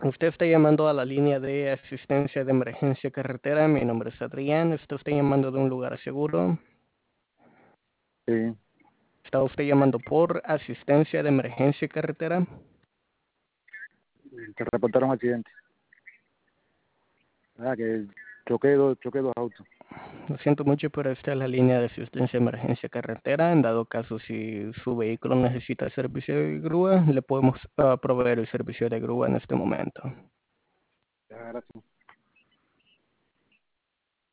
Usted está llamando a la línea de asistencia de emergencia carretera. Mi nombre es Adrián. Usted está llamando de un lugar seguro. Sí, ¿Está usted llamando por asistencia de emergencia carretera? te reportaron un accidente. Que choqué dos autos. Lo siento mucho, pero esta es la línea de asistencia de emergencia carretera. En dado caso, si su vehículo necesita servicio de grúa, le podemos proveer el servicio de grúa en este momento. Gracias.